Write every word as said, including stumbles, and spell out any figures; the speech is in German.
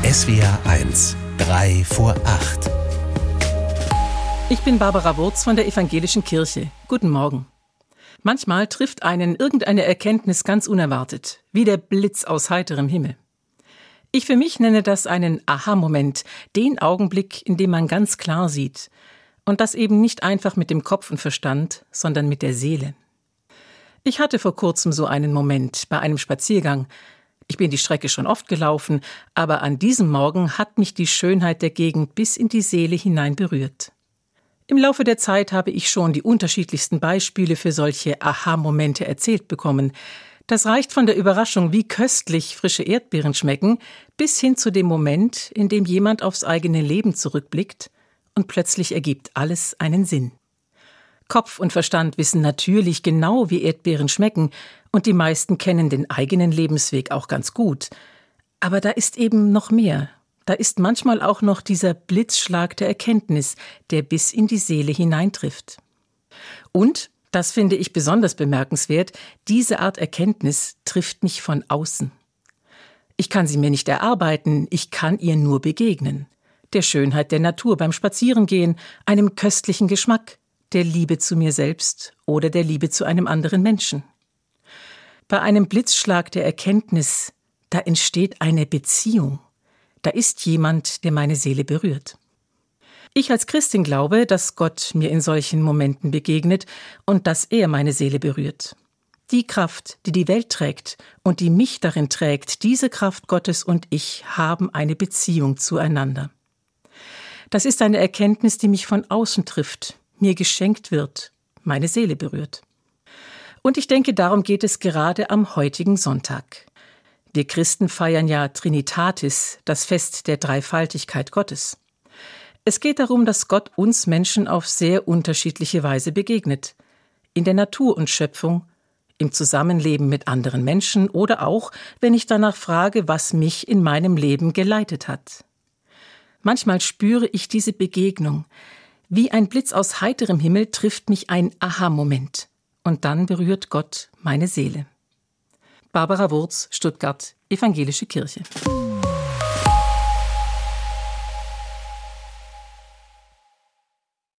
S W R eins, drei vor acht. Ich bin Barbara Wurz von der Evangelischen Kirche. Guten Morgen. Manchmal trifft einen irgendeine Erkenntnis ganz unerwartet, wie der Blitz aus heiterem Himmel. Ich für mich nenne das einen Aha-Moment, den Augenblick, in dem man ganz klar sieht. Und das eben nicht einfach mit dem Kopf und Verstand, sondern mit der Seele. Ich hatte vor kurzem so einen Moment bei einem Spaziergang. Ich bin die Strecke schon oft gelaufen, aber an diesem Morgen hat mich die Schönheit der Gegend bis in die Seele hinein berührt. Im Laufe der Zeit habe ich schon die unterschiedlichsten Beispiele für solche Aha-Momente erzählt bekommen. Das reicht von der Überraschung, wie köstlich frische Erdbeeren schmecken, bis hin zu dem Moment, in dem jemand aufs eigene Leben zurückblickt und plötzlich ergibt alles einen Sinn. Kopf und Verstand wissen natürlich genau, wie Erdbeeren schmecken, und die meisten kennen den eigenen Lebensweg auch ganz gut. Aber da ist eben noch mehr. Da ist manchmal auch noch dieser Blitzschlag der Erkenntnis, der bis in die Seele hineintrifft. Und, das finde ich besonders bemerkenswert, diese Art Erkenntnis trifft mich von außen. Ich kann sie mir nicht erarbeiten, ich kann ihr nur begegnen. Der Schönheit der Natur beim Spazierengehen, einem köstlichen Geschmack, der Liebe zu mir selbst oder der Liebe zu einem anderen Menschen. Bei einem Blitzschlag der Erkenntnis, da entsteht eine Beziehung. Da ist jemand, der meine Seele berührt. Ich als Christin glaube, dass Gott mir in solchen Momenten begegnet und dass er meine Seele berührt. Die Kraft, die die Welt trägt und die mich darin trägt, diese Kraft Gottes und ich haben eine Beziehung zueinander. Das ist eine Erkenntnis, die mich von außen trifft, mir geschenkt wird, meine Seele berührt. Und ich denke, darum geht es gerade am heutigen Sonntag. Wir Christen feiern ja Trinitatis, das Fest der Dreifaltigkeit Gottes. Es geht darum, dass Gott uns Menschen auf sehr unterschiedliche Weise begegnet. In der Natur und Schöpfung, im Zusammenleben mit anderen Menschen oder auch, wenn ich danach frage, was mich in meinem Leben geleitet hat. Manchmal spüre ich diese Begegnung. Wie ein Blitz aus heiterem Himmel trifft mich ein Aha-Moment. Und dann berührt Gott meine Seele. Barbara Wurz, Stuttgart, Evangelische Kirche.